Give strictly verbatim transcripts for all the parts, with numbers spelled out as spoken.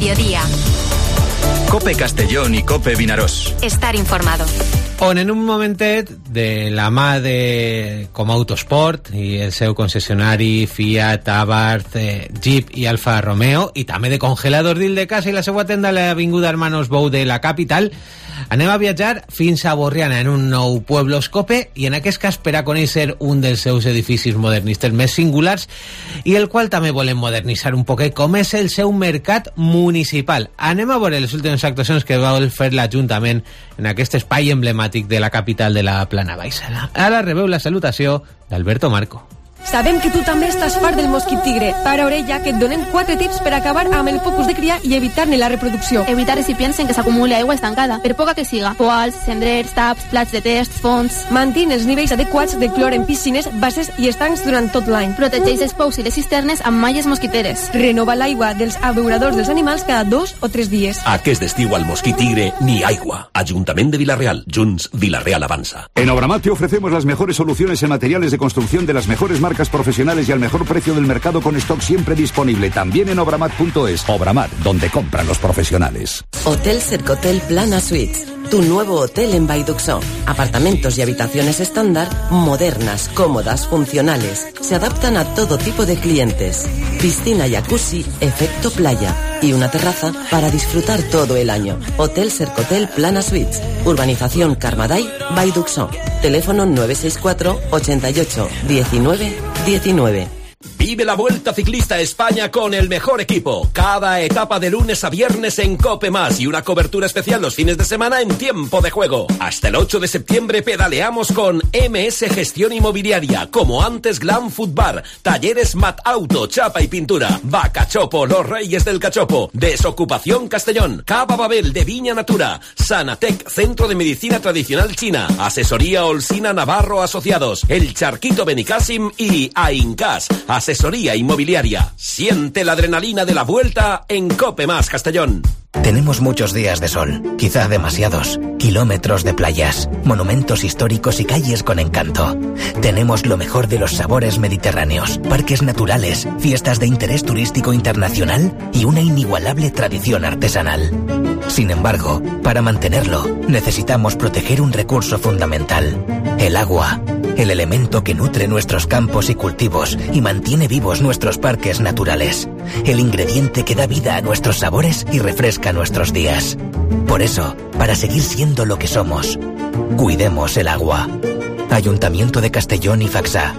Mediodía. Cope Castellón i Cope Vinaròs. Estar informado. On en un momentet, de la mà de com Autosport i el seu concessionari Fiat, Abarth, eh, Jeep i Alfa Romeo, i també de Congeladors d'Ildecasa i la seva tenda a l'avinguda Hermanos Bou de la capital, anem a viatjar fins a Borriana en un nou Pueblos Cope, i en aquest cas per a conèixer un dels seus edificis modernistes més singulars i el qual també volem modernitzar un poquet, com és el seu mercat municipal. Anem a veure les últimes actuacions que vol fer l'Ajuntament en aquest espai emblemàtic de la capital de la Plana Baixa. Ara rebeu la salutació d'Alberto Marco. Sabem que tu també estàs fart del mosquit tigre. Para orella, que et donem quatre tips per acabar amb el focus de cria i evitar-ne la reproducció. Evitar recipients en què s'acumuli aigua estancada, per poca que siga. Poals, cendrers, taps, plats de test, fons... Mantén els nivells adequats de clor en piscines, bases i estancs durant tot l'any. Protegeix els pous i les cisternes amb malles mosquiteres. Renova l'aigua dels abeuradors dels animals cada dos o tres dies. Aquest estiu al mosquit tigre ni aigua. Ajuntament de Vila-real. Junts, Vila-real avanza. En Obramat te ofrecemos las mejores soluciones en materiales de construcción de las mejores marcas profesionales y al mejor precio del mercado, con stock siempre disponible. También en obramat punto es. Obramat, donde compran los profesionales. Hotel Cercotel Plana Suites. Tu nuevo hotel en Baiduxó. Apartamentos y habitaciones estándar, modernas, cómodas, funcionales. Se adaptan a todo tipo de clientes. Piscina, jacuzzi, efecto playa. Y una terraza para disfrutar todo el año. Hotel Cercotel Plana Suites. Urbanización Carmaday, Baiduxó. Teléfono nueve seis cuatro, ochenta y ocho, diecinueve, diecinueve. Vive la Vuelta Ciclista a España con el mejor equipo. Cada etapa de lunes a viernes en Cope Más y una cobertura especial los fines de semana en Tiempo de Juego. Hasta el ocho de septiembre pedaleamos con M S Gestión Inmobiliaria, Como Antes Glam Food Bar, Talleres Mat Auto, Chapa y Pintura, Bacachopo, Los Reyes del Cachopo, Desocupación Castellón, Cava Babel de Viña Natura, Sanatec, Centro de Medicina Tradicional China, Asesoría Olsina Navarro Asociados, El Charquito Benicàssim y Aincas, Asesoría Inmobiliaria. Siente la adrenalina de la Vuelta en Cope Más Castellón. Tenemos muchos días de sol, quizá demasiados, kilómetros de playas, monumentos históricos y calles con encanto. Tenemos lo mejor de los sabores mediterráneos, parques naturales, fiestas de interés turístico internacional y una inigualable tradición artesanal. Sin embargo, para mantenerlo, necesitamos proteger un recurso fundamental: el agua, el elemento que nutre nuestros campos y cultivos y mantiene vivos nuestros parques naturales, el ingrediente que da vida a nuestros sabores y refresca nuestros días. Por eso, para seguir siendo lo que somos, cuidemos el agua. Ayuntamiento de Castellón i Faxà.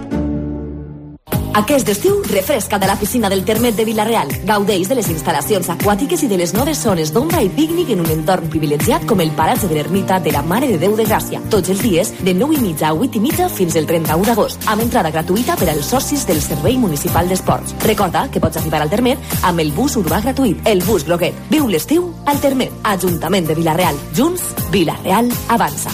Aquest estiu, refresca de la piscina del Termet de Vila-real. Gaudeix de les instal·lacions aquàtiques i de les noves zones d'ombra i pícnic en un entorn privilegiat com el Paratge de l'Ermita de la Mare de Déu de Gràcia. Tots els dies, de nou i mitja a vuit i mitja fins el trenta-u d'agost, amb entrada gratuïta per als socis del Servei Municipal d'Esports. Recorda que pots arribar al Termet amb el bus urbà gratuït, el bus groguet. Viu l'estiu al Termet. Ajuntament de Vila-real. Junts, Vila-real avança.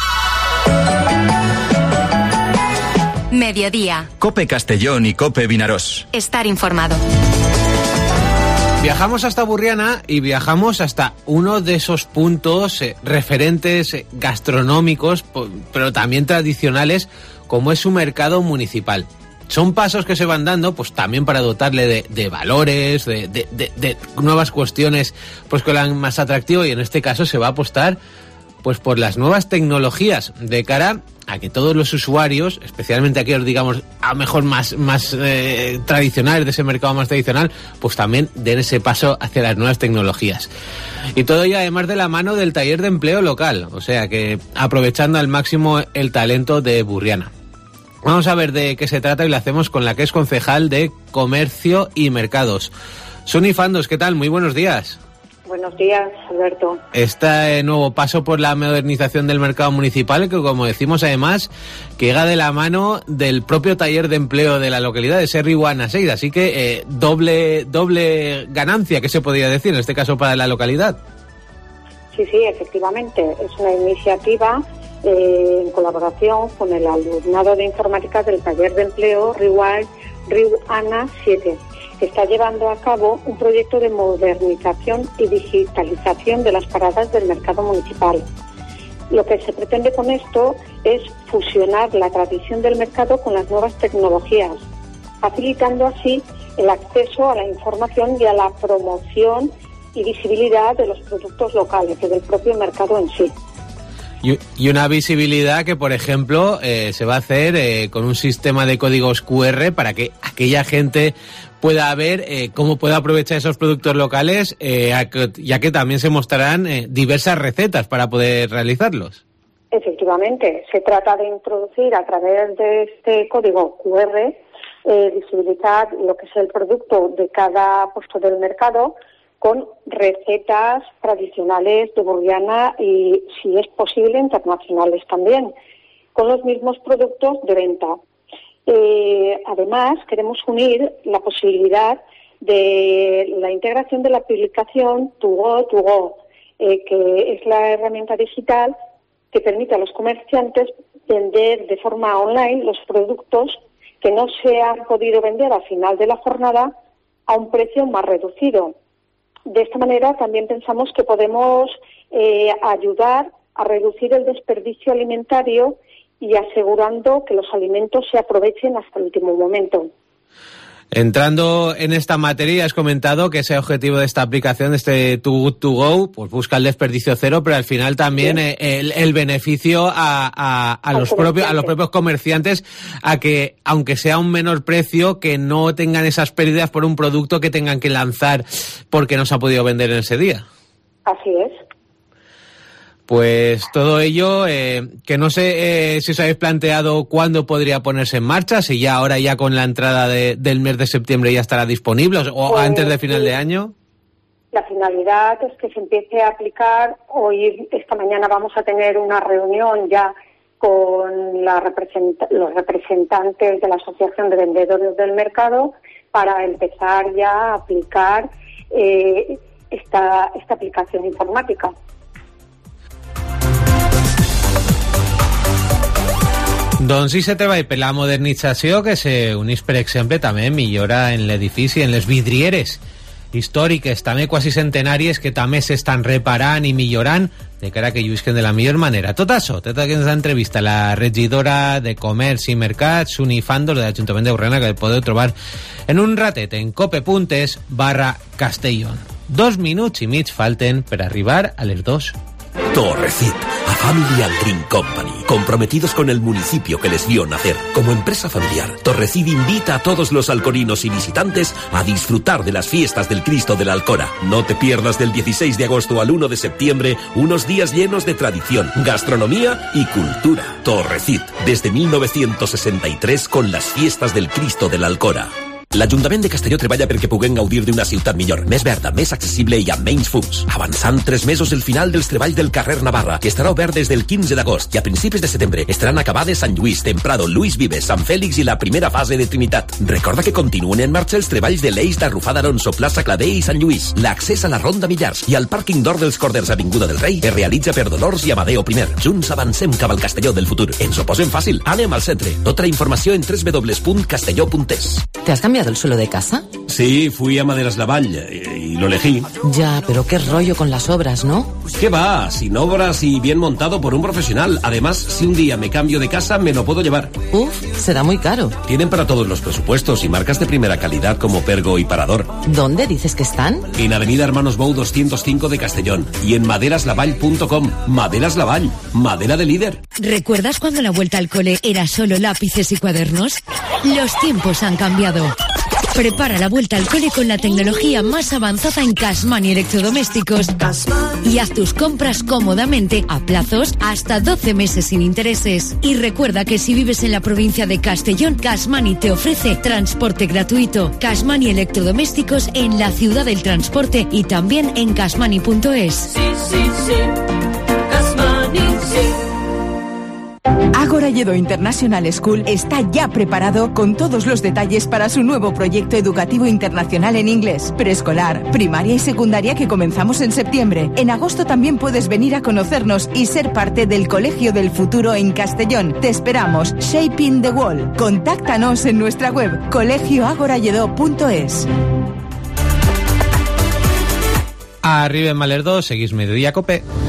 Mediodía. Cope Castellón y Cope Vinaròs. Estar informado. Viajamos hasta Burriana y viajamos hasta uno de esos puntos eh, referentes eh, gastronómicos, pero también tradicionales, como es su mercado municipal. Son pasos que se van dando, pues también para dotarle de, de valores, de, de, de, de nuevas cuestiones, pues que lo hagan más atractivo, y en este caso se va a apostar pues por las nuevas tecnologías de cara a que todos los usuarios, especialmente aquellos, digamos, a lo mejor más, más eh, tradicionales, de ese mercado más tradicional, pues también den ese paso hacia las nuevas tecnologías. Y todo ello además de la mano del taller de empleo local, o sea que aprovechando al máximo el talento de Burriana. Vamos a ver de qué se trata y lo hacemos con la que es concejal de Comercio y Mercados. Sony Fandos, ¿qué tal? Muy buenos días. Buenos días, Alberto. Este nuevo paso por la modernización del mercado municipal, que como decimos además, que llega de la mano del propio taller de empleo de la localidad de Serri Guanaseid, así que eh, doble doble ganancia, que se podría decir en este caso para la localidad. Sí, sí, efectivamente, es una iniciativa eh, en colaboración con el alumnado de informática del taller de empleo Riu Ana siete. Está llevando a cabo un proyecto de modernización y digitalización de las paradas del mercado municipal. Lo que se pretende con esto es fusionar la tradición del mercado con las nuevas tecnologías, facilitando así el acceso a la información y a la promoción y visibilidad de los productos locales y del propio mercado en sí. Y una visibilidad que, por ejemplo, eh, se va a hacer eh, con un sistema de códigos cu erre para que aquella gente pueda ver eh, cómo puede aprovechar esos productos locales, eh, ya que también se mostrarán eh, diversas recetas para poder realizarlos. Efectivamente, se trata de introducir a través de este código cu erre, eh, visibilizar lo que es el producto de cada puesto del mercado, con recetas tradicionales de Burriana y, si es posible, internacionales también, con los mismos productos de venta. Eh, además, queremos unir la posibilidad de la integración de la aplicación To Go To Go, eh, que es la herramienta digital que permite a los comerciantes vender de forma online los productos que no se han podido vender al final de la jornada a un precio más reducido. De esta manera también pensamos que podemos eh, ayudar a reducir el desperdicio alimentario y asegurando que los alimentos se aprovechen hasta el último momento. Entrando en esta materia, has comentado que ese objetivo de esta aplicación, de este Too Good To Go, pues busca el desperdicio cero, pero al final también sí. el, el beneficio a, a, a los propios a los propios comerciantes, a que, aunque sea un menor precio, que no tengan esas pérdidas por un producto que tengan que lanzar porque no se ha podido vender en ese día. Así es. Pues todo ello, eh, que no sé eh, si os habéis planteado cuándo podría ponerse en marcha, si ya ahora ya con la entrada de, del mes de septiembre ya estará disponible o pues, antes de final de año. La finalidad es que se empiece a aplicar. Hoy, esta mañana, vamos a tener una reunión ya con la represent- los representantes de la Asociación de Vendedores del Mercado para empezar ya a aplicar eh, esta, esta aplicación informática. Doncs sí se treballa per la modernització que se unís, per exemple, també millora en l'edifici, en les vidrieres històriques, també quasi centenàries, que també s'estan reparant i millorant de cara que lluisquen de la millor manera. Tot això, tot aquesta entrevista, la regidora de Comerç i Mercats, Suni Fandos, de l'Ajuntament de Burriana, que podeu trobar en un ratet en cope.es barra Castellón. Dos minuts i mig falten per arribar a les dos. Torrecit, a Family and Green Company, comprometidos con el municipio que les vio nacer. Como empresa familiar, Torrecid invita a todos los alcorinos y visitantes a disfrutar de las fiestas del Cristo de la Alcora. No te pierdas del dieciséis de agosto al uno de septiembre unos días llenos de tradición, gastronomía y cultura. Torrecid, desde mil novecientos sesenta y tres con las fiestas del Cristo de la Alcora. L'Ajuntament de Castelló treballa perquè puguem gaudir d'una ciutat millor, més verda, més accessible i amb menys fums. Avançant tres mesos el final dels treballs del carrer Navarra, que estarà obert des del quinze d'agost i a principis de setembre estaran acabades Sant Lluís, Temprado, Luis Vives, Sant Fèlix i la primera fase de Trinitat. Recorda que continuen en marxa els treballs de l'eix d'Arrufada Alonso, plaça Clavé i Sant Lluís. L'accés a la Ronda Millars i al pàrquing d'Or dels Corders, Avinguda del Rei, es realitza per Dolors i Amadeo I. Junts avancem cap al Castelló del futur. Ens ho posem fàcil. Anem al centre. Tota la informació en doble u doble u doble u punt castelló punt es. ¿Te has cambiado el suelo de casa? Sí, fui a Maderas Lavall y, y lo elegí. Ya, pero qué rollo con las obras, ¿no? ¿Qué va? Sin obras y bien montado por un profesional. Además, si un día me cambio de casa, me lo puedo llevar. Uf, será muy caro. Tienen para todos los presupuestos y marcas de primera calidad como Pergo y Parador. ¿Dónde dices que están? En Avenida Hermanos Bou doscientos cinco de Castellón y en maderas lavall punto com. Maderas Lavall, madera de líder. ¿Recuerdas cuando la vuelta al cole era solo lápices y cuadernos? Los tiempos han cambiado. Prepara la vuelta al cole con la tecnología más avanzada en Cashman y electrodomésticos y haz tus compras cómodamente a plazos hasta doce meses sin intereses. Y recuerda que si vives en la provincia de Castellón, Cashman te ofrece transporte gratuito. Cashman y electrodomésticos en la ciudad del transporte y también en cashmani punto es. Sí, sí, sí. Cashmani, sí. Ágora Lledó International School está ya preparado con todos los detalles para su nuevo proyecto educativo internacional en inglés, preescolar, primaria y secundaria que comenzamos en septiembre. En agosto también puedes venir a conocernos y ser parte del Colegio del Futuro en Castellón. Te esperamos. Shaping the Wall. Contáctanos en nuestra web colegio ágora lledó punto es. Arriba en Malerdo, seguís Mediodía Cope.